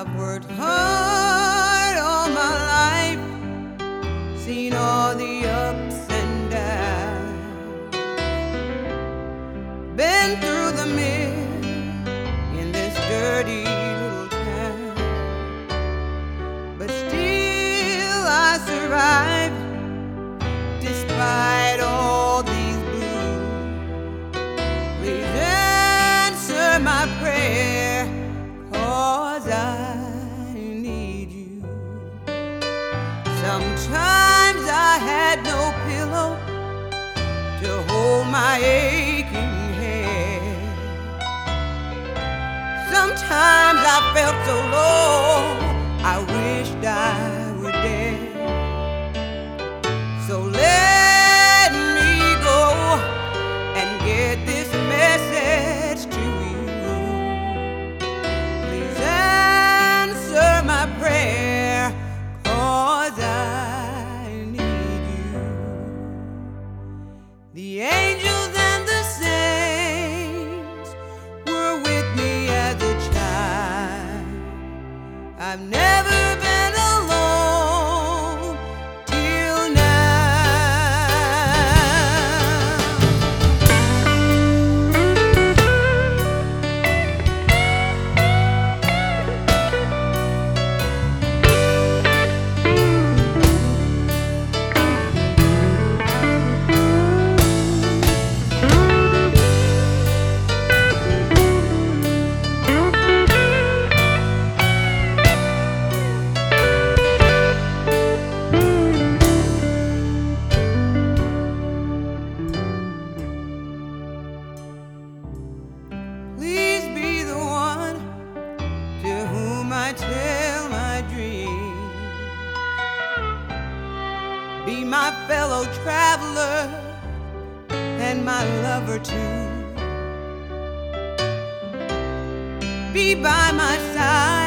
I've worked hard all my life, seen all the ups and downs, been through the mill in this dirty little town, but still I survive despite all these blues. Please answer my prayer, 'cause I need you. Sometimes I had no pillow to hold my aching head. Sometimes I felt so low, I wished I were dead. So let me go and get this message to you. Please answer my prayer, 'cause I need you. The angels and the saints were with me as a child. I've never been alone till now. Please be the one to whom I tell my dreams. Be my fellow traveler and my lover too. Be by my side